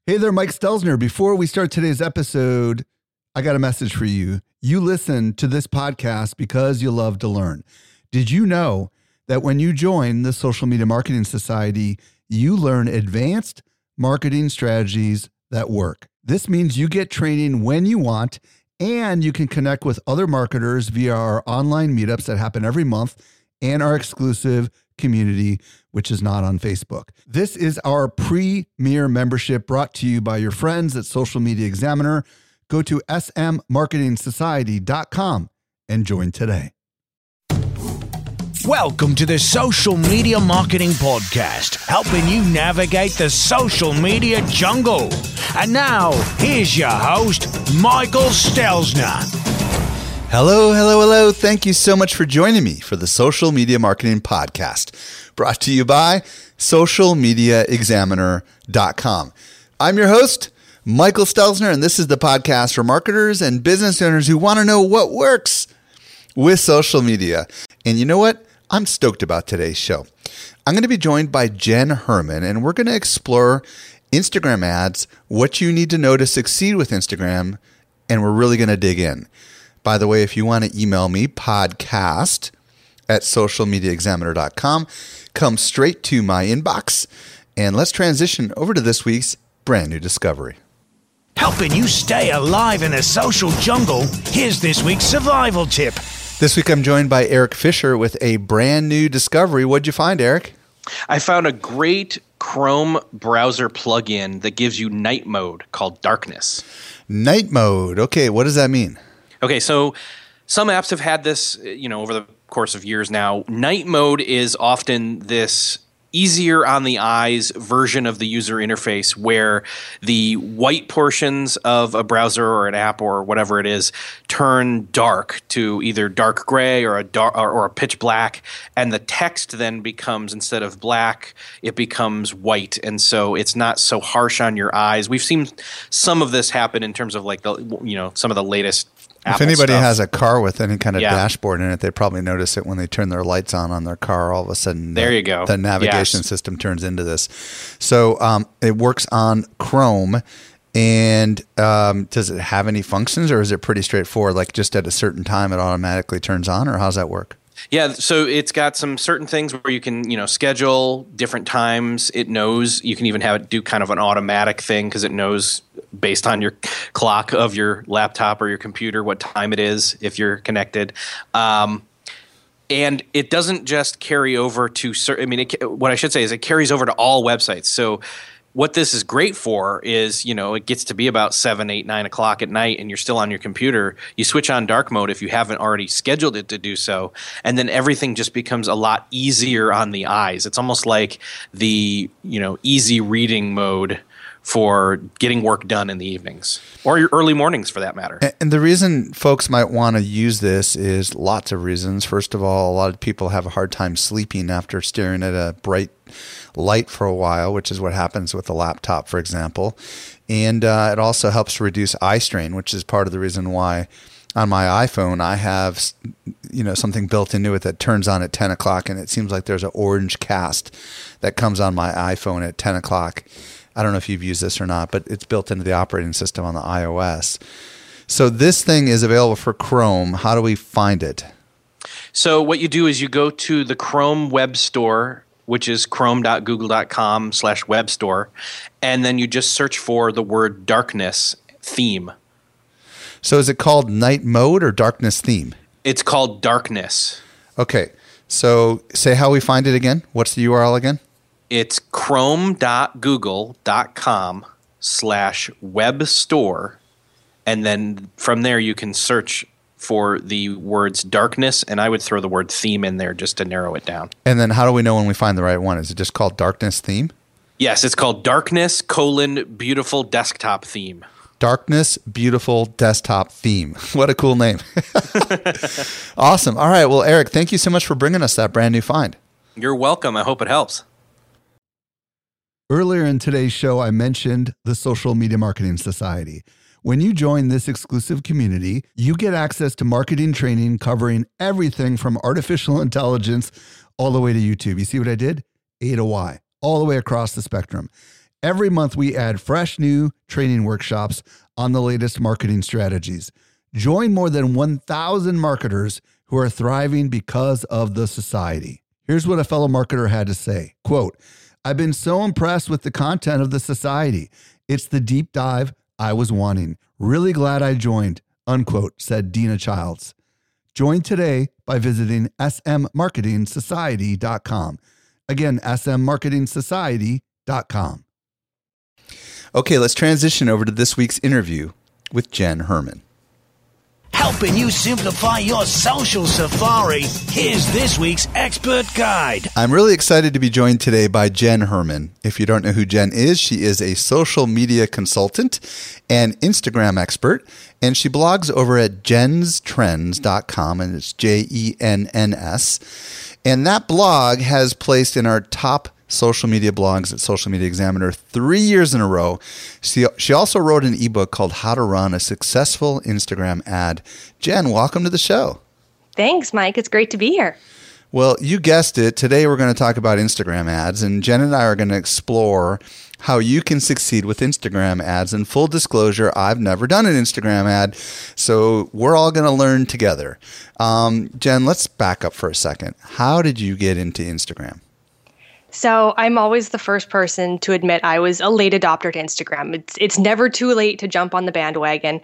Hey there, Mike Stelzner. Before we start today's episode, I got a message for you. You listen to this podcast because you love to learn. Did you know that when you join the Social Media Marketing Society, you learn advanced marketing strategies that work? This means you get training when you want, and you can connect with other marketers via our online meetups that happen every month and our exclusive community, which is not on Facebook. This is our premier membership brought to you by your friends at Social Media Examiner. Go to smmarketingsociety.com and join today. Welcome to the Social Media Marketing Podcast, helping you navigate the social media jungle. And now, here's your host, Michael Stelzner. Hello. Thank you so much for joining me for the Social Media Marketing Podcast, brought to you by socialmediaexaminer.com. I'm your host, Michael Stelzner, and this is the podcast for marketers and business owners who want to know what works with social media. And you know what? I'm stoked about today's show. I'm going to be joined by Jen Herman, and we're going to explore Instagram ads, what you need to know to succeed with Instagram, and we're really going to dig in. By the way, if you want to email me, podcast@socialmediaexaminer.com, come straight to my inbox, and let's transition over to this week's brand new discovery. Helping you stay alive in the social jungle, here's this week's survival tip. This week I'm joined by Eric Fisher with a brand new discovery. What'd you find, Eric? I found a great Chrome browser plugin that gives you night mode called Darkness. Night mode. Okay, what does that mean? Okay, so some apps have had this, over the course of years now. Night mode is often this easier on the eyes version of the user interface where the white portions of a browser or an app or whatever it is turn dark to either dark gray or a pitch black, and the text then becomes, instead of black, it becomes white, and so it's not so harsh on your eyes. We've seen some of this happen in terms of some of the latest Apple if anybody stuff. has a car with any kind of dashboard in it, they probably notice it when they turn their lights on their car. All of a sudden, there you go. The navigation system turns into this. So it works on Chrome. And does it have any functions, or is it pretty straightforward? Like just at a certain time, it automatically turns on, or how's that work? Yeah, so it's got some certain things where you can, schedule different times. It knows you can even have it do kind of an automatic thing because it knows based on your clock of your laptop or your computer what time it is if you're connected. And it doesn't just carry over to what I should say is it carries over to all websites. So what this is great for is, it gets to be about 7, 8, 9 o'clock at night and you're still on your computer. You switch on dark mode if you haven't already scheduled it to do so. And then everything just becomes a lot easier on the eyes. It's almost like the, easy reading mode for getting work done in the evenings or your early mornings for that matter. And the reason folks might want to use this is lots of reasons. First of all, a lot of people have a hard time sleeping after staring at a bright light for a while, which is what happens with a laptop, for example. And it also helps reduce eye strain, which is part of the reason why on my iPhone I have something built into it that turns on at 10 o'clock, and it seems like there's an orange cast that comes on my iPhone at 10 o'clock. I don't know if you've used this or not, but it's built into the operating system on the iOS. So this thing is available for Chrome. How do we find it? So what you do is you go to the Chrome web store, which is chrome.google.com/web store, and then you just search for the word darkness theme. So is it called night mode or darkness theme? It's called darkness. Okay. So say how we find it again. What's the URL again? It's chrome.google.com/web store. And then from there you can search for the words darkness, and I would throw the word theme in there just to narrow it down. And then how do we know when we find the right one? Is it just called darkness theme? Yes, it's called darkness: beautiful desktop theme. Darkness Beautiful Desktop Theme. What a cool name. Awesome. All right. Well, Eric, thank you so much for bringing us that brand new find. You're welcome. I hope it helps. Earlier in today's show, I mentioned the Social Media Marketing Society. When you join this exclusive community, you get access to marketing training covering everything from artificial intelligence all the way to YouTube. You see what I did? A to Y, all the way across the spectrum. Every month, we add fresh new training workshops on the latest marketing strategies. Join more than 1,000 marketers who are thriving because of the society. Here's what a fellow marketer had to say. Quote, "I've been so impressed with the content of the society. It's the deep dive I was wanting. Really glad I joined," unquote, said Dina Childs. Join today by visiting smmarketingsociety.com. Again, smmarketingsociety.com. Okay, let's transition over to this week's interview with Jen Herman. Helping you simplify your social safari, here's this week's expert guide. I'm really excited to be joined today by Jen Herman. If you don't know who Jen is, she is a social media consultant and Instagram expert, and she blogs over at jenstrends.com, and it's JENNS. And that blog has placed in our top social media blogs at Social Media Examiner 3 years in a row. She also wrote an ebook called How to Run a Successful Instagram Ad. Jen, welcome to the show. Thanks, Mike. It's great to be here. Well, you guessed it. Today we're going to talk about Instagram ads, and Jen and I are going to explore how you can succeed with Instagram ads. And full disclosure, I've never done an Instagram ad, so we're all going to learn together. Jen, let's back up for a second. How did you get into Instagram? So I'm always the first person to admit I was a late adopter to Instagram. It's never too late to jump on the bandwagon.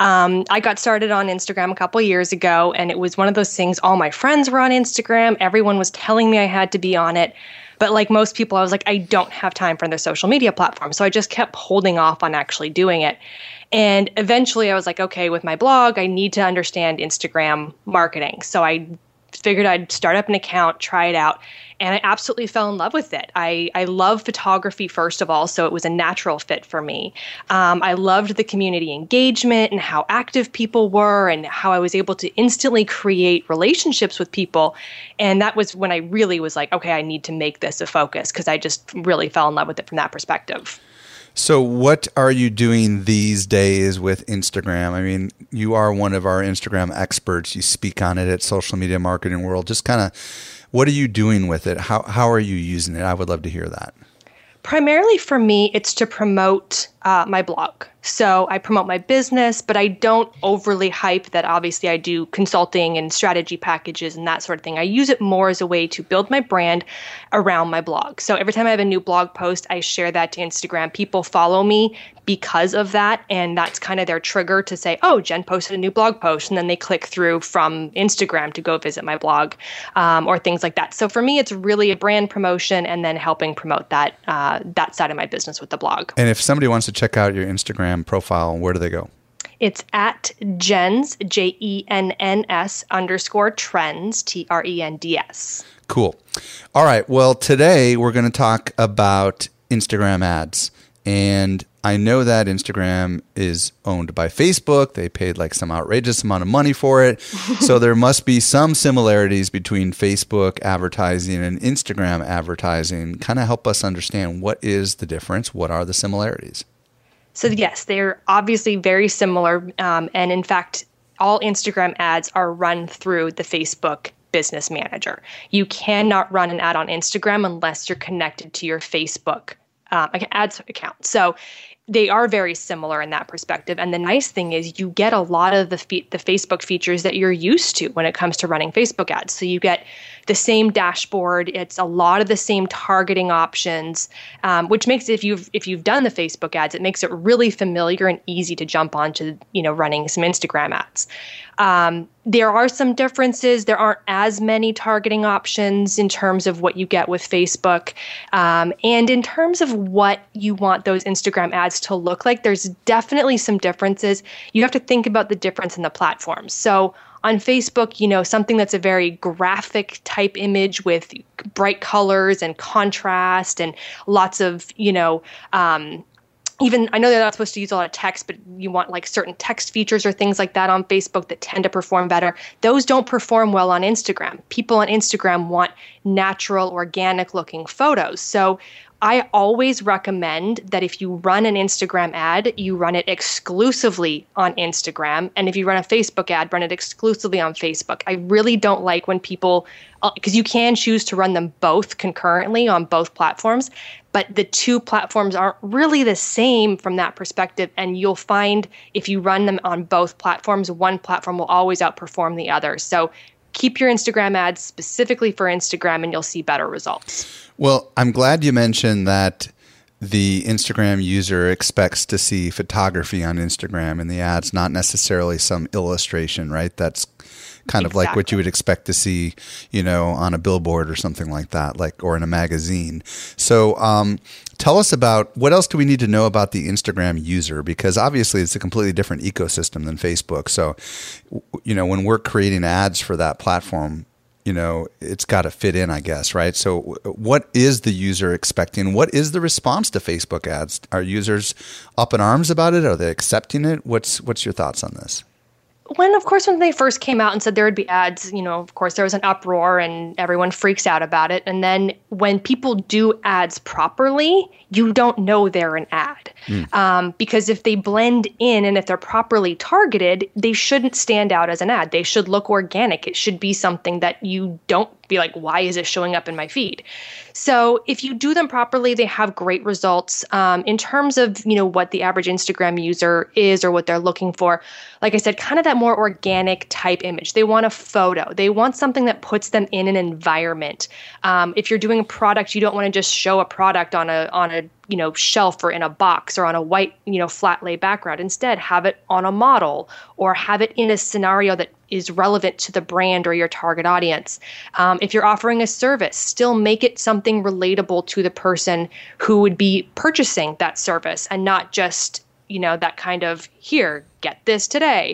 I got started on Instagram a couple years ago, and it was one of those things, all my friends were on Instagram. Everyone was telling me I had to be on it. But like most people, I was like, I don't have time for their social media platform. So I just kept holding off on actually doing it. And eventually I was like, okay, with my blog, I need to understand Instagram marketing. So I figured I'd start up an account, try it out. And I absolutely fell in love with it. I love photography, first of all, so it was a natural fit for me. I loved the community engagement and how active people were and how I was able to instantly create relationships with people. And that was when I really was like, okay, I need to make this a focus, because I just really fell in love with it from that perspective. So what are you doing these days with Instagram? I mean, you are one of our Instagram experts. You speak on it at Social Media Marketing World. Just kind of, what are you doing with it? How are you using it? I would love to hear that. Primarily for me, it's to promote my blog. So I promote my business, but I don't overly hype that. Obviously, I do consulting and strategy packages and that sort of thing. I use it more as a way to build my brand around my blog. So every time I have a new blog post, I share that to Instagram. People follow me because of that, and that's kind of their trigger to say, oh, Jen posted a new blog post, and then they click through from Instagram to go visit my blog or things like that. So for me, it's really a brand promotion and then helping promote that side of my business with the blog. And if somebody wants to check out your Instagram profile, where do they go? It's at Jenns, JENNS _trends, TRENDS. Cool. All right. Well, today we're going to talk about Instagram ads. And I know that Instagram is owned by Facebook. They paid like some outrageous amount of money for it. So there must be some similarities between Facebook advertising and Instagram advertising. Kind of help us understand, what is the difference? What are the similarities? So yes, they're obviously very similar. And in fact, all Instagram ads are run through the Facebook Business Manager. You cannot run an ad on Instagram unless you're connected to your Facebook ads account. So they are very similar in that perspective. And the nice thing is you get a lot of the Facebook features that you're used to when it comes to running Facebook ads. So you get the same dashboard. It's a lot of the same targeting options, which makes, if you've done the Facebook ads, it makes it really familiar and easy to jump onto, running some Instagram ads. There are some differences. There aren't as many targeting options in terms of what you get with Facebook. And in terms of what you want those Instagram ads to look like, there's definitely some differences. You have to think about the difference in the platforms. So on Facebook, something that's a very graphic type image with bright colors and contrast and lots of, even, I know they're not supposed to use a lot of text, but you want like certain text features or things like that on Facebook that tend to perform better. Those don't perform well on Instagram. People on Instagram want natural, organic looking photos. So I always recommend that if you run an Instagram ad, you run it exclusively on Instagram. And if you run a Facebook ad, run it exclusively on Facebook. I really don't like when people, because you can choose to run them both concurrently on both platforms, but the two platforms aren't really the same from that perspective. And you'll find if you run them on both platforms, one platform will always outperform the other. So keep your Instagram ads specifically for Instagram and you'll see better results. Well, I'm glad you mentioned that the Instagram user expects to see photography on Instagram in the ads, not necessarily some illustration, right? That's kind of like what you would expect to see, on a billboard or something like that, or in a magazine. So tell us about what else do we need to know about the Instagram user? Because obviously it's a completely different ecosystem than Facebook. So, when we're creating ads for that platform, it's got to fit in, I guess, right? So what is the user expecting? What is the response to Facebook ads? Are users up in arms about it? Are they accepting it? What's your thoughts on this? When they first came out and said there would be ads, of course, there was an uproar and everyone freaks out about it. And then when people do ads properly, you don't know they're an ad. Because if they blend in and if they're properly targeted, they shouldn't stand out as an ad. They should look organic. It should be something that you don't be like, why is it showing up in my feed? So if you do them properly, they have great results. In terms of, what the average Instagram user is or what they're looking for, like I said, kind of that more organic type image. They want a photo. They want something that puts them in an environment. If you're doing a product, you don't want to just show a product on a shelf or in a box or on a white, flat lay background. Instead, have it on a model or have it in a scenario that is relevant to the brand or your target audience. If you're offering a service, still make it something relatable to the person who would be purchasing that service and not just, that kind of, here, get this today.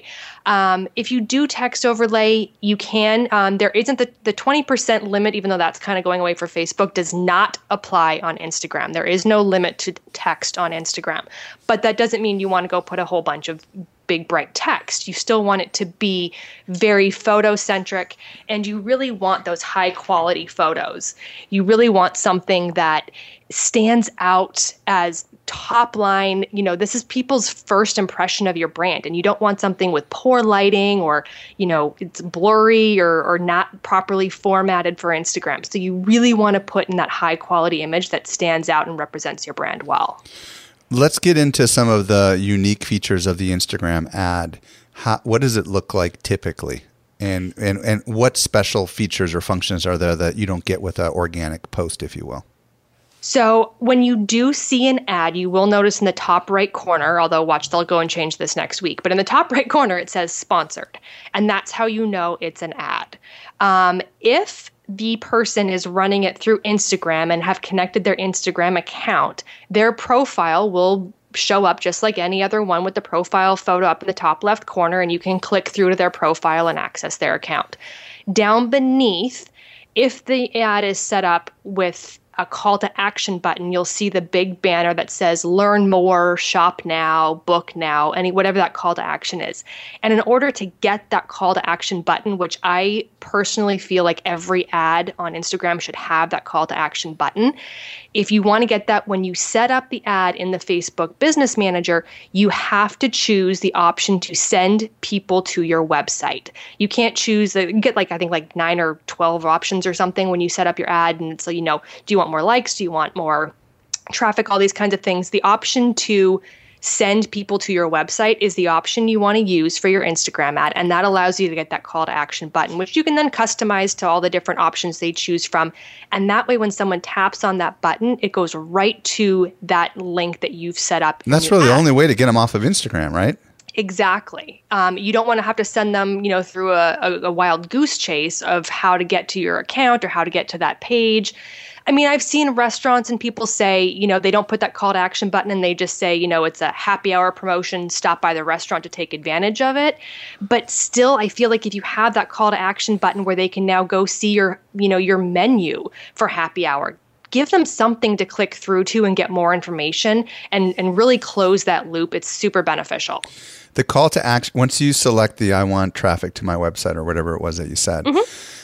If you do text overlay, you can. There isn't the 20% limit, even though that's kind of going away for Facebook, does not apply on Instagram. There is no limit to text on Instagram. But that doesn't mean you want to go put a whole bunch of big, bright text. You still want it to be very photo-centric, and you really want those high-quality photos. You really want something that stands out as top line. This is people's first impression of your brand, and you don't want something with poor lighting or, it's blurry or not properly formatted for Instagram. So you really want to put in that high-quality image that stands out and represents your brand well. Let's get into some of the unique features of the Instagram ad. What does it look like typically? And what special features or functions are there that you don't get with an organic post, if you will? So when you do see an ad, you will notice in the top right corner, although watch, they'll go and change this next week, but in the top right corner, it says sponsored. And that's how you know it's an ad. If the person is running it through Instagram and have connected their Instagram account, their profile will show up just like any other one with the profile photo up in the top left corner, and you can click through to their profile and access their account. Down beneath, if the ad is set up with a call to action button, you'll see the big banner that says learn more, shop now, book now, whatever that call to action is. And in order to get that call to action button, which I personally feel like every ad on Instagram should have that call to action button, if you want to get that when you set up the ad in the Facebook Business Manager, you have to choose the option to send people to your website. You can't choose, you get I think 9 or 12 options or something when you set up your ad. And it's do you want more likes? Do you want more traffic? All these kinds of things. The option to send people to your website is the option you want to use for your Instagram ad. And that allows you to get that call to action button, which you can then customize to all the different options they choose from. And that way, when someone taps on that button, it goes right to that link that you've set up. And that's really the only way to get them off of Instagram, right? Exactly. You don't want to have to send them, through a wild goose chase of how to get to your account or how to get to that page. I mean, I've seen restaurants and people say, they don't put that call to action button and they just say, it's a happy hour promotion, stop by the restaurant to take advantage of it. But still, I feel like if you have that call to action button where they can now go see your menu for happy hour, give them something to click through to and get more information and really close that loop. It's super beneficial. The call to action, once you select I want traffic to my website or whatever it was that you said,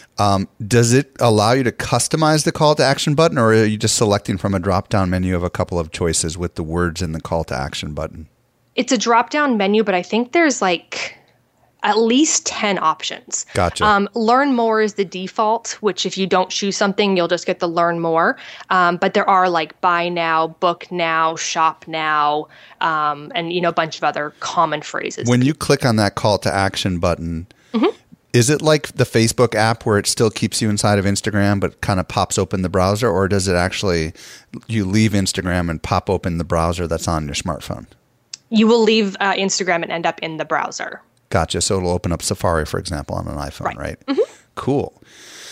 Does it allow you to customize the call to action button, or are you just selecting from a drop-down menu of a couple of choices with the words in the call to action button? It's a drop-down menu, but I think there's like at least 10 options. Gotcha. Learn more is the default, which if you don't choose something, you'll just get the learn more. But there are like buy now, book now, shop now, and a bunch of other common phrases. When you click on that call to action button, is it like the Facebook app where it still keeps you inside of Instagram but kind of pops open the browser, or does it actually, you leave Instagram and pop open the browser that's on your smartphone? You will leave Instagram and end up in the browser. Gotcha. So it'll open up Safari, for example, on an iPhone, right? Cool.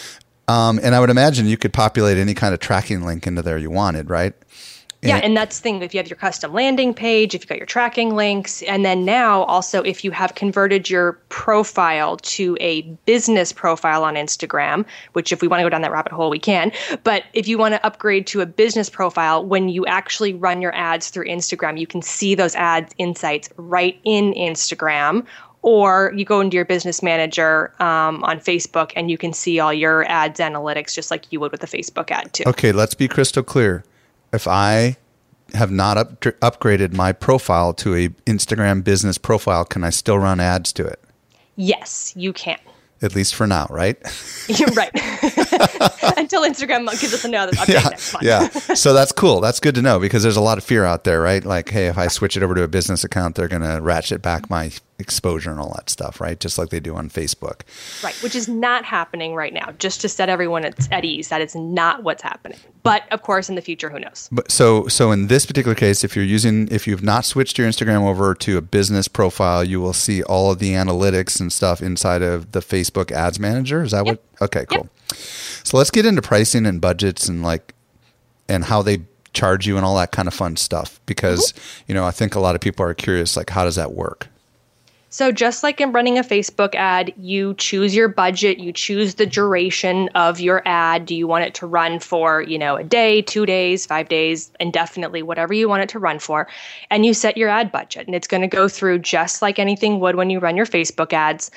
And I would imagine you could populate any kind of tracking link into there you wanted, right? Yeah, and that's the thing. If you have your custom landing page, if you've got your tracking links, and then now also if you have converted your profile to a business profile on Instagram, which if we want to go down that rabbit hole, we can. But if you want to upgrade to a business profile, when you actually run your ads through Instagram, you can see those ads insights right in Instagram. Or you go into your business manager on Facebook and you can see all your ads analytics just like you would with a Facebook ad too. Okay, let's be crystal clear. If I have not upgraded my profile to a Instagram business profile, can I still run ads to it? Yes, you can. At least for now, right? You're right. Until Instagram gives us another update next month. Yeah. So that's cool. That's good to know because there's a lot of fear out there, right? Like, hey, if I switch it over to a business account, they're going to ratchet back my exposure and all that stuff, right? Just like they do on Facebook. Right, which is not happening right now. Just to set everyone at ease, that is not what's happening. But of course, in the future, who knows? But so in this particular case, if you've not switched your Instagram over to a business profile, you will see all of the analytics and stuff inside of the Facebook Ads Manager. Is that what? Okay, cool. Yep. So let's get into pricing and budgets and how they charge you and all that kind of fun stuff because I think a lot of people are curious, like, how does that work? So just like in running a Facebook ad, you choose your budget, you choose the duration of your ad. Do you want it to run for, a day, 2 days, 5 days, indefinitely, whatever you want it to run for. And you set your ad budget. And it's going to go through just like anything would when you run your Facebook ads.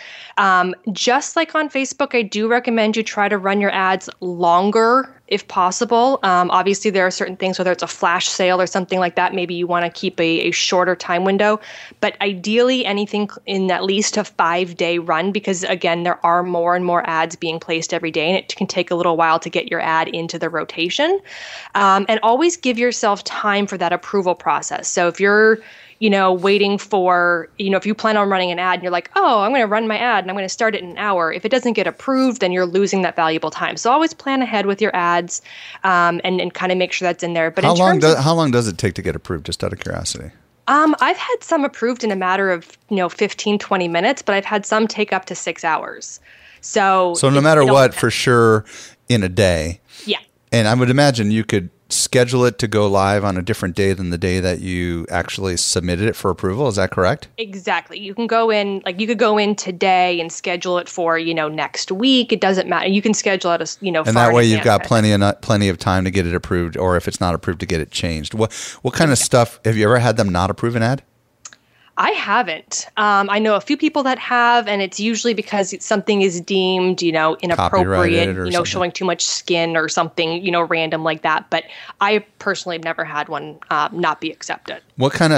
Just like on Facebook, I do recommend you try to run your ads longer if possible. Obviously, there are certain things, whether it's a flash sale or something like that, maybe you want to keep a shorter time window. But ideally, anything in at least a 5-day run, because again, there are more and more ads being placed every day, and it can take a little while to get your ad into the rotation. And always give yourself time for that approval process. So if you're waiting for, if you plan on running an ad and you're like, oh, I'm going to run my ad and I'm going to start it in an hour. If it doesn't get approved, then you're losing that valuable time. So always plan ahead with your ads and kind of make sure that's in there. But how long does it take to get approved, just out of curiosity? I've had some approved in a matter of, 15, 20 minutes, but I've had some take up to 6 hours. So no matter what, for sure, in a day. Yeah. And I would imagine you could schedule it to go live on a different day than the day that you actually submitted it for approval. Is that correct? Exactly. You can go in, you could go in today and schedule it for, next week. It doesn't matter. You can schedule it, and that way you've got plenty of time to get it approved, or if it's not approved, to get it changed. What kind of stuff, have you ever had them not approve an ad? I haven't. I know a few people that have, and it's usually because something is deemed, inappropriate, showing too much skin or something, random like that. But I personally have never had one not be accepted. What kind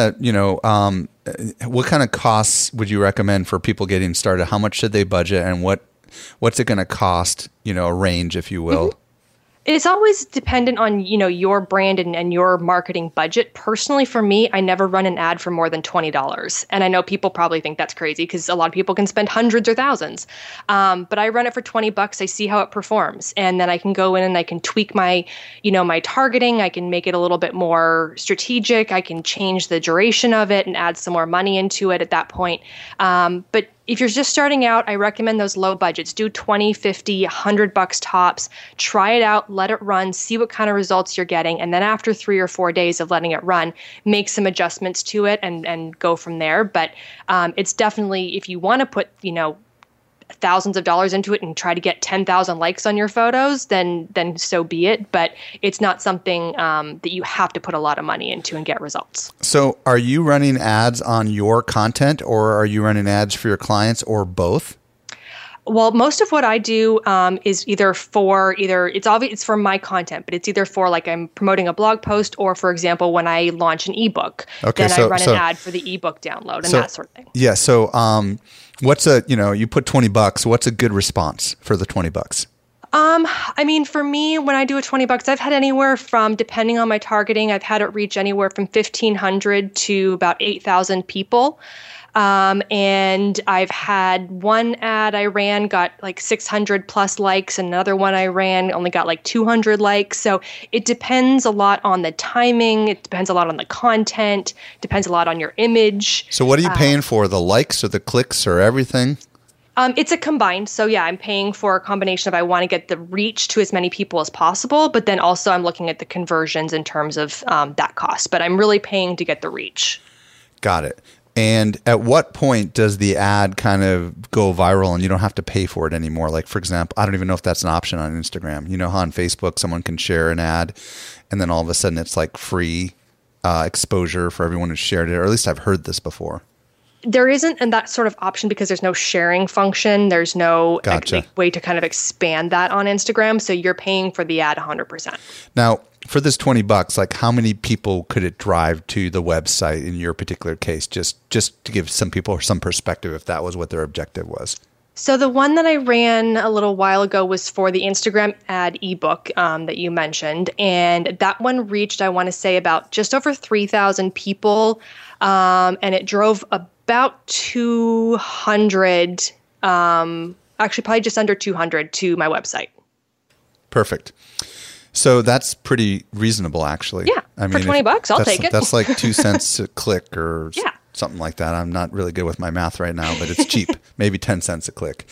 of costs would you recommend for people getting started? How much should they budget, and what's it going to cost? A range, if you will. Mm-hmm. It's always dependent on, your brand and your marketing budget. Personally, for me, I never run an ad for more than $20. And I know people probably think that's crazy because a lot of people can spend hundreds or thousands. But I run it for $20. I see how it performs. And then I can go in and I can tweak my, my targeting. I can make it a little bit more strategic. I can change the duration of it and add some more money into it at that point. But if you're just starting out, I recommend those low budgets. Do $20, $50, $100 tops. Try it out, let it run, see what kind of results you're getting. And then after 3 or 4 days of letting it run, make some adjustments to it and go from there. But it's definitely, if you want to put, thousands of dollars into it and try to get 10,000 likes on your photos, then so be it. But it's not something that you have to put a lot of money into and get results. So are you running ads on your content, or are you running ads for your clients, or both? Well, most of what I do is either it's for my content, but it's either for like I'm promoting a blog post, or for example, when I launch an ebook, then I run an ad for the ebook download and that sort of thing. Yeah. So, you put $20, what's a good response for the $20? I mean, for me, when I do a $20, I've had anywhere from, depending on my targeting, I've had it reach anywhere from 1,500 to about 8,000 people. And I've had one ad I ran got like 600 plus likes. Another one I ran only got like 200 likes. So it depends a lot on the timing. It depends a lot on the content. Depends a lot on your image. So what are you paying for? The likes or the clicks or everything? It's a combined. So yeah, I'm paying for a combination of I want to get the reach to as many people as possible, but then also I'm looking at the conversions in terms of that cost. But I'm really paying to get the reach. Got it. And at what point does the ad kind of go viral and you don't have to pay for it anymore? Like, for example, I don't even know if that's an option on Instagram. You know how on Facebook someone can share an ad and then all of a sudden it's like free exposure for everyone who shared it, or at least I've heard this before. There isn't that sort of option because there's no sharing function. There's no way to kind of expand that on Instagram. So you're paying for the ad 100%. Now, for this $20, like how many people could it drive to the website in your particular case? Just to give some people some perspective if that was what their objective was. So the one that I ran a little while ago was for the Instagram ad ebook that you mentioned. And that one reached, I want to say, about just over 3,000 people. And it drove about 200, actually probably just under 200 to my website. Perfect. So that's pretty reasonable, actually. Yeah, for $20, I'll take it. That's like 2 cents a click or something like that. I'm not really good with my math right now, but it's cheap. Maybe 10 cents a click.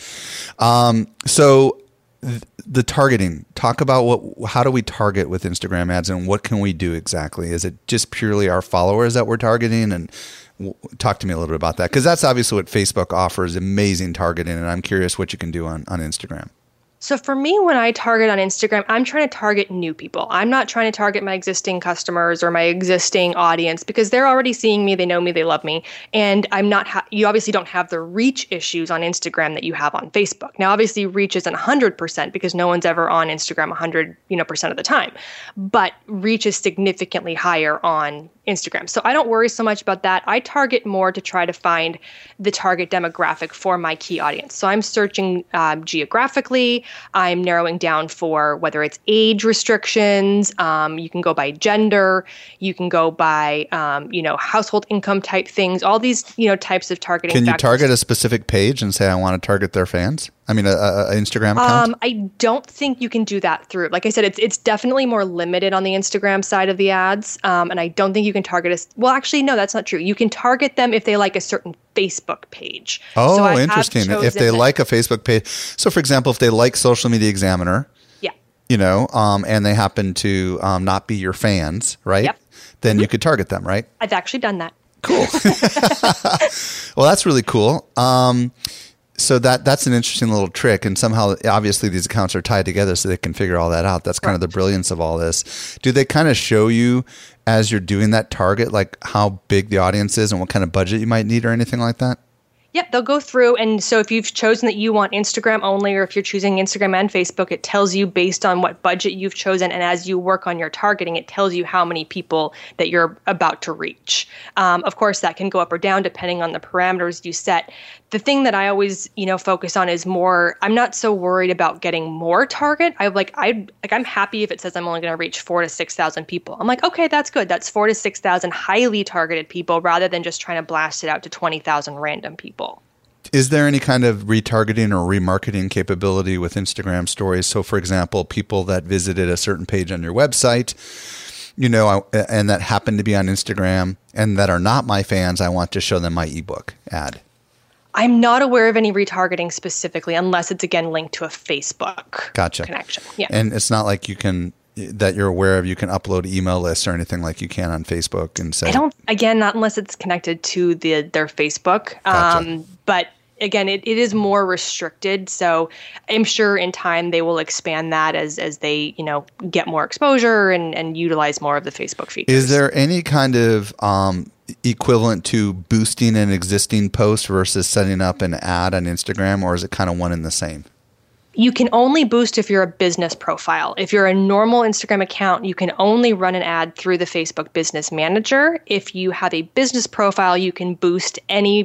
So the targeting, talk about how do we target with Instagram ads and what can we do exactly? Is it just purely our followers that we're targeting? And talk to me a little bit about that, because that's obviously what Facebook offers, amazing targeting. And I'm curious what you can do on Instagram. So for me, when I target on Instagram, I'm trying to target new people. I'm not trying to target my existing customers or my existing audience because they're already seeing me, they know me, they love me. And I'm not, you obviously don't have the reach issues on Instagram that you have on Facebook. Now, obviously reach isn't 100% because no one's ever on Instagram 100% of the time, but reach is significantly higher on Instagram. So I don't worry so much about that. I target more to try to find the target demographic for my key audience. So I'm searching geographically. I'm narrowing down for whether it's age restrictions. You can go by gender. You can go by, household income type things, all these, types of targeting factors. Can you target a a specific page and say, I want to target their fans? I mean, a Instagram account? I don't think you can do that through. Like I said, it's definitely more limited on the Instagram side of the ads. And I don't think you can target well, actually, no, that's not true. You can target them if they like a certain Facebook page. Oh, so interesting. If they like a Facebook page. So, for example, if they like Social Media Examiner, and they happen to not be your fans, right? Yep. Then you could target them, right? I've actually done that. Cool. Well, that's really cool. So that's an interesting little trick, and somehow, obviously, these accounts are tied together so they can figure all that out. That's kind of the brilliance of all this. Do they kind of show you as you're doing that target, like how big the audience is and what kind of budget you might need or anything like that? Yep, they'll go through. And so if you've chosen that you want Instagram only, or if you're choosing Instagram and Facebook, it tells you based on what budget you've chosen. And as you work on your targeting, it tells you how many people that you're about to reach. Of course, that can go up or down depending on the parameters you set. The thing that I always, focus on is more, I'm not so worried about getting more target. I'm happy if it says I'm only going to reach 4,000 to 6,000 people. I'm like, okay, that's good. That's 4,000 to 6,000 highly targeted people rather than just trying to blast it out to 20,000 random people. Is there any kind of retargeting or remarketing capability with Instagram stories? So, for example, people that visited a certain page on your website, and that happen to be on Instagram and that are not my fans, I want to show them my ebook ad. I'm not aware of any retargeting specifically, unless it's, again, linked to a Facebook connection. Yeah. And it's not like that you're aware of, you can upload email lists or anything like you can on Facebook and say. Not unless it's connected to their Facebook. Gotcha. But again, it is more restricted. So I'm sure in time they will expand that as they, get more exposure and utilize more of the Facebook features. Is there any kind of equivalent to boosting an existing post versus setting up an ad on Instagram, or is it kind of one and the same? You can only boost if you're a business profile. If you're a normal Instagram account, you can only run an ad through the Facebook Business Manager. If you have a business profile, you can boost any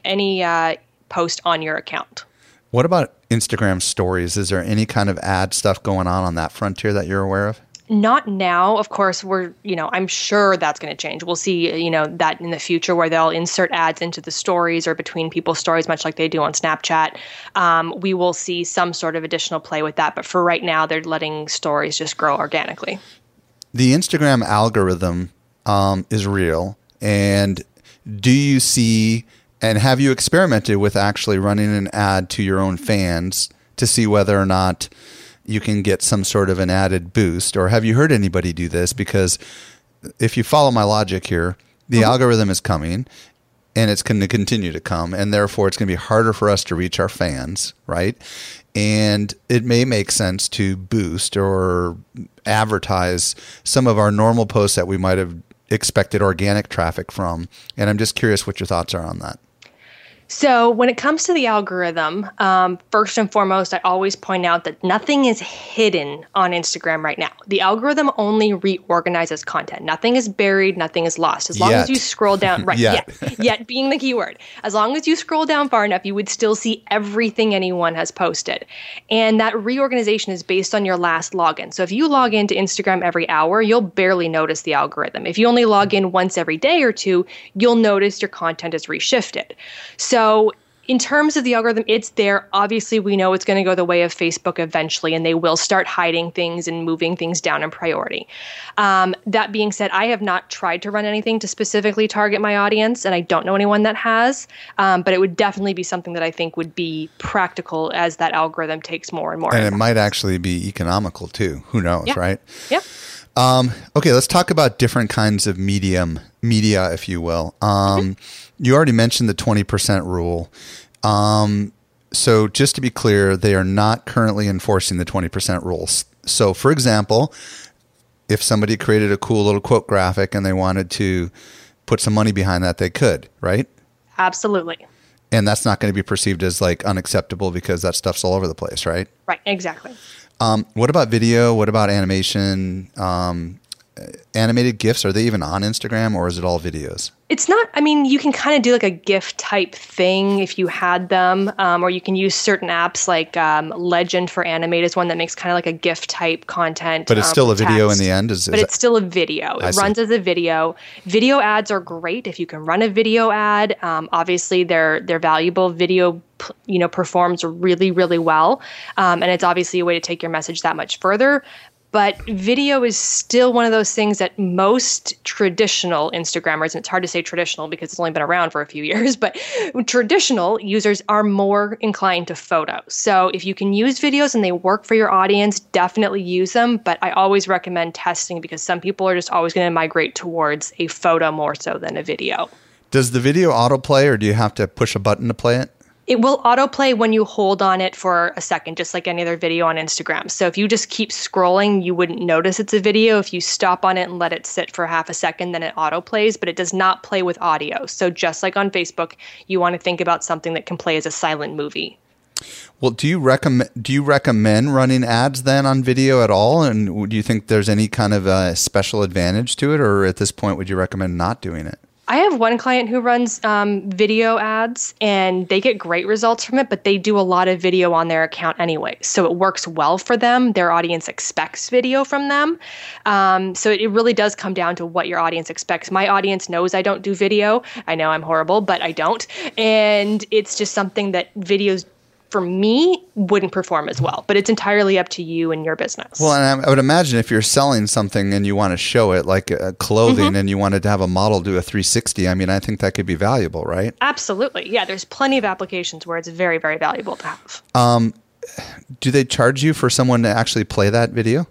post on your account. What about Instagram stories? Is there any kind of ad stuff going on that frontier that you're aware of? Not now. Of course, I'm sure that's going to change. We'll see, that in the future where they'll insert ads into the stories or between people's stories, much like they do on Snapchat. We will see some sort of additional play with that. But for right now, they're letting stories just grow organically. The Instagram algorithm is real. And do you see, and have you experimented with actually running an ad to your own fans to see whether or not you can get some sort of an added boost? Or have you heard anybody do this? Because if you follow my logic here, the algorithm is coming and it's going to continue to come. And therefore, it's going to be harder for us to reach our fans, right? And it may make sense to boost or advertise some of our normal posts that we might have expected organic traffic from. And I'm just curious what your thoughts are on that. So when it comes to the algorithm, first and foremost, I always point out that nothing is hidden on Instagram right now. The algorithm only reorganizes content. Nothing is buried. Nothing is lost. As long as you scroll down, right? Yet being the keyword. As long as you scroll down far enough, you would still see everything anyone has posted. And that reorganization is based on your last login. So if you log into Instagram every hour, you'll barely notice the algorithm. If you only log in once every day or two, you'll notice your content is reshifted. So in terms of the algorithm, it's there. Obviously, we know it's going to go the way of Facebook eventually, and they will start hiding things and moving things down in priority. That being said, I have not tried to run anything to specifically target my audience, and I don't know anyone that has, but it would definitely be something that I think would be practical as that algorithm takes more and more. And it might actually be economical too. Who knows, right? Yeah. Okay, let's talk about different kinds of media, if you will. You already mentioned the 20% rule. So just to be clear, they are not currently enforcing the 20% rules. So for example, if somebody created a cool little quote graphic and they wanted to put some money behind that, they could, right? Absolutely. And that's not going to be perceived as like unacceptable because that stuff's all over the place, right? Right, exactly. What about video? What about animation? Animated GIFs, are they even on Instagram or is it all videos? It's not, you can kind of do like a GIF type thing if you had them, or you can use certain apps like Legend for Animate is one that makes kind of like a GIF type content. But it's still a video in the end? It's still a video. It runs as a video. Video ads are great if you can run a video ad. Obviously, they're valuable. Video performs really, really well. And it's obviously a way to take your message that much further. But video is still one of those things that most traditional Instagrammers, and it's hard to say traditional because it's only been around for a few years, but traditional users are more inclined to photos. So if you can use videos and they work for your audience, definitely use them. But I always recommend testing because some people are just always going to migrate towards a photo more so than a video. Does the video autoplay or do you have to push a button to play it? It will autoplay when you hold on it for a second, just like any other video on Instagram. So if you just keep scrolling, you wouldn't notice it's a video. If you stop on it and let it sit for half a second, then it autoplays, but it does not play with audio. So just like on Facebook, you want to think about something that can play as a silent movie. Well, do you recommend running ads then on video at all? And do you think there's any kind of a special advantage to it? Or at this point, would you recommend not doing it? I have one client who runs video ads and they get great results from it, but they do a lot of video on their account anyway. So it works well for them. Their audience expects video from them. So it really does come down to what your audience expects. My audience knows I don't do video. I know I'm horrible, but I don't. And it's just something that videos for me wouldn't perform as well, but it's entirely up to you and your business. Well, and I would imagine if you're selling something and you want to show it like clothing and you wanted to have a model do a 360, I think that could be valuable, right? Absolutely. Yeah, there's plenty of applications where it's very, very valuable to have. Do they charge you for someone to actually play that video?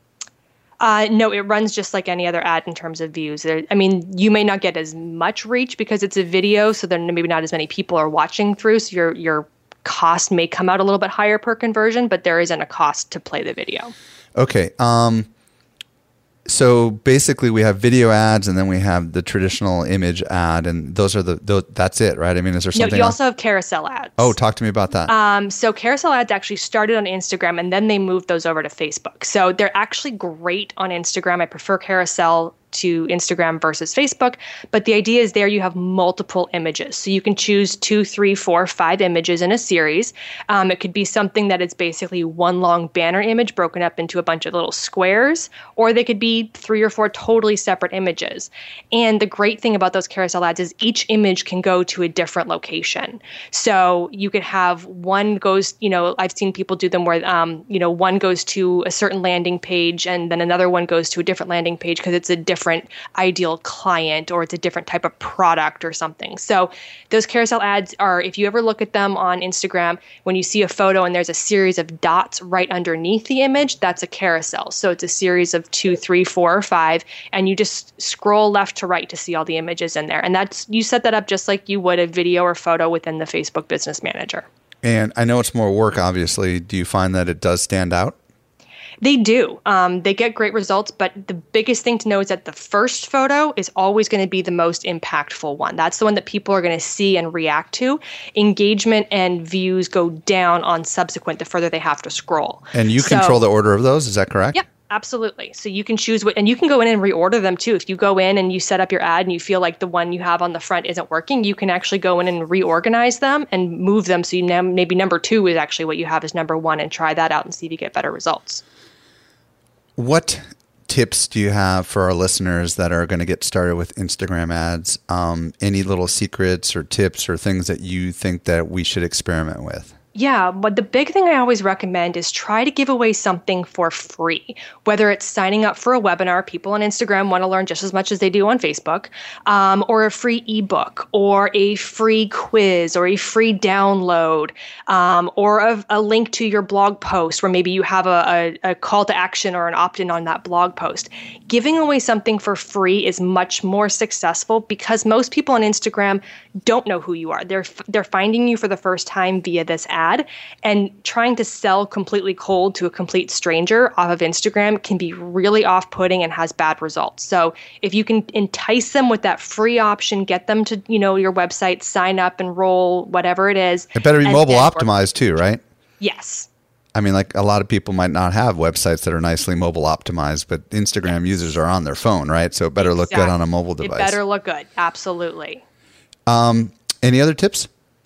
No, it runs just like any other ad in terms of views. You may not get as much reach because it's a video, so then maybe not as many people are watching through, so your cost may come out a little bit higher per conversion, but there isn't a cost to play the video. Okay. So basically, we have video ads, and then we have the traditional image ad, and those are that's it, right? I mean, is there something? No, you also have carousel ads. Oh, talk to me about that. So carousel ads actually started on Instagram, and then they moved those over to Facebook. So they're actually great on Instagram. I prefer carousel to Instagram versus Facebook. But the idea is there you have multiple images. So you can choose 2, 3, 4, 5 images in a series. It could be something that is basically one long banner image broken up into a bunch of little squares, or they could be 3 or 4 totally separate images. And the great thing about those carousel ads is each image can go to a different location. So you could have one goes, I've seen people do them where, one goes to a certain landing page and then another one goes to a different landing page because it's a different ideal client or it's a different type of product or something. So those carousel ads are, if you ever look at them on Instagram, when you see a photo and there's a series of dots right underneath the image, that's a carousel. So it's a series of 2, 3, 4, or 5, and you just scroll left to right to see all the images in there. And you set that up just like you would a video or photo within the Facebook Business Manager. And I know it's more work, obviously. Do you find that it does stand out? They do. They get great results, but the biggest thing to know is that the first photo is always going to be the most impactful one. That's the one that people are going to see and react to. Engagement and views go down on subsequent the further they have to scroll. And you control the order of those, is that correct? Yep. Absolutely. So you can choose and you can go in and reorder them too. If you go in and you set up your ad and you feel like the one you have on the front isn't working, you can actually go in and reorganize them and move them. So maybe number 2 is actually what you have as number 1 and try that out and see if you get better results. What tips do you have for our listeners that are going to get started with Instagram ads? Any little secrets or tips or things that you think that we should experiment with? Yeah, but the big thing I always recommend is try to give away something for free, whether it's signing up for a webinar. People on Instagram want to learn just as much as they do on Facebook, or a free ebook, or a free quiz, or a free download, or a link to your blog post where maybe you have a call to action or an opt-in on that blog post. Giving away something for free is much more successful because most people on Instagram don't know who you are. They're finding you for the first time via this ad. And trying to sell completely cold to a complete stranger off of Instagram can be really off-putting and has bad results. So if you can entice them with that free option, get them to your website, sign up, enroll, whatever it is. It better be mobile optimized too, right? Yes. I mean, like a lot of people might not have websites that are nicely mobile optimized, but Instagram users are on their phone, right? So it better look good on a mobile device. It better look good. Absolutely. Any other tips?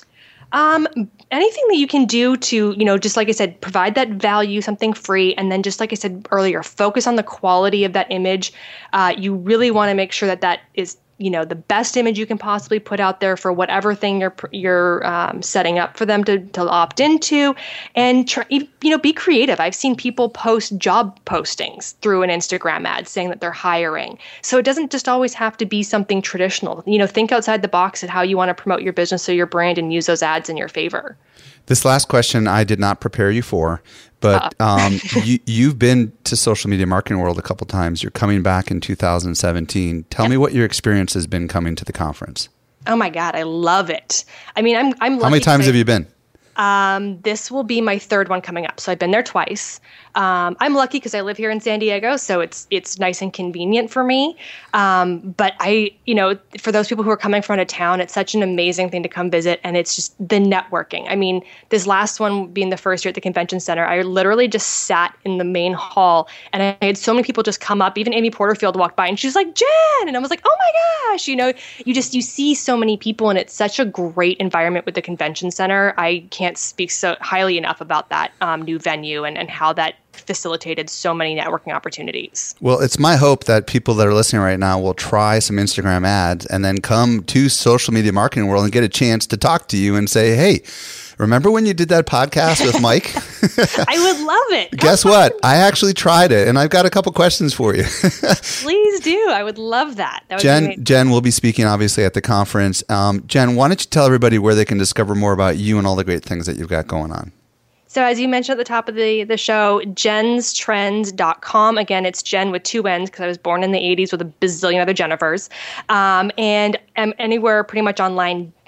Anything that you can do to, just like I said, provide that value, something free. And then just like I said earlier, focus on the quality of that image. You really want to make sure that is, the best image you can possibly put out there for whatever thing you're setting up for them to opt into, and be creative. I've seen people post job postings through an Instagram ad saying that they're hiring. So it doesn't just always have to be something traditional. Think outside the box at how you want to promote your business or your brand and use those ads in your favor. This last question I did not prepare you for, but you've been to Social Media Marketing World a couple times. You're coming back in 2017. Tell me what your experience has been coming to the conference. Oh my God, I love it. I mean, I'm lucky. How many times have you been? This will be my 3rd one coming up. So I've been there twice. I'm lucky because I live here in San Diego, so it's nice and convenient for me. But for those people who are coming from out of town, it's such an amazing thing to come visit, and it's just the networking. I mean, this last one being the first year at the convention center, I literally just sat in the main hall, and I had so many people just come up. Even Amy Porterfield walked by, and she's like, "Jen," and I was like, "Oh my gosh!" You see so many people, and it's such a great environment with the convention center. I can't speak so highly enough about that new venue and how that facilitated so many networking opportunities. Well, it's my hope that people that are listening right now will try some Instagram ads and then come to Social Media Marketing World and get a chance to talk to you and say, "Hey, remember when you did that podcast with Mike?" I would love it. Guess what? I actually tried it, and I've got a couple questions for you. Please do. I would love that. Jen will be speaking, obviously, at the conference. Jen, why don't you tell everybody where they can discover more about you and all the great things that you've got going on? So as you mentioned at the top of the show, jenstrends.com. Again, it's Jen with 2 N's because I was born in the 80s with a bazillion other Jennifers. And I'm anywhere pretty much online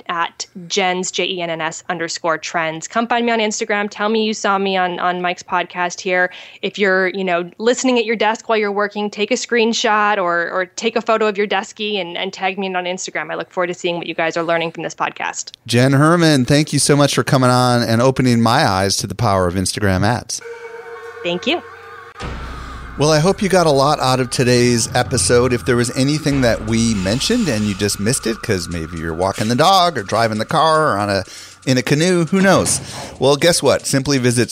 at Jenns, JENNS_trends. Come find me on Instagram. Tell me you saw me on Mike's podcast here. If you're, listening at your desk while you're working, take a screenshot or take a photo of your deskie and tag me in on Instagram. I look forward to seeing what you guys are learning from this podcast. Jen Herman, thank you so much for coming on and opening my eyes to the power of Instagram ads. Thank you. Well, I hope you got a lot out of today's episode. If there was anything that we mentioned and you just missed it because maybe you're walking the dog or driving the car or in a canoe, who knows? Well, guess what? Simply visit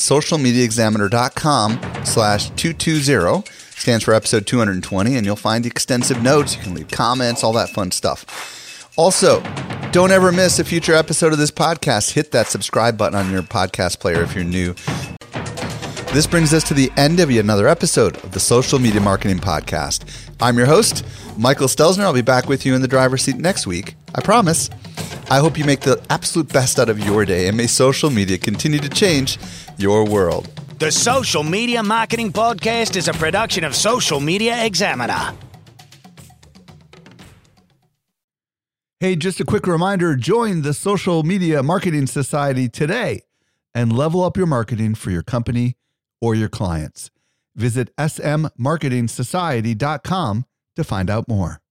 socialmediaexaminer.com/220, stands for episode 220, and you'll find extensive notes. You can leave comments, all that fun stuff. Also, don't ever miss a future episode of this podcast. Hit that subscribe button on your podcast player if you're new. This brings us to the end of yet another episode of the Social Media Marketing Podcast. I'm your host, Michael Stelzner. I'll be back with you in the driver's seat next week. I promise. I hope you make the absolute best out of your day, and may social media continue to change your world. The Social Media Marketing Podcast is a production of Social Media Examiner. Hey, just a quick reminder, join the Social Media Marketing Society today and level up your marketing for your company or your clients. Visit smmarketingsociety.com to find out more.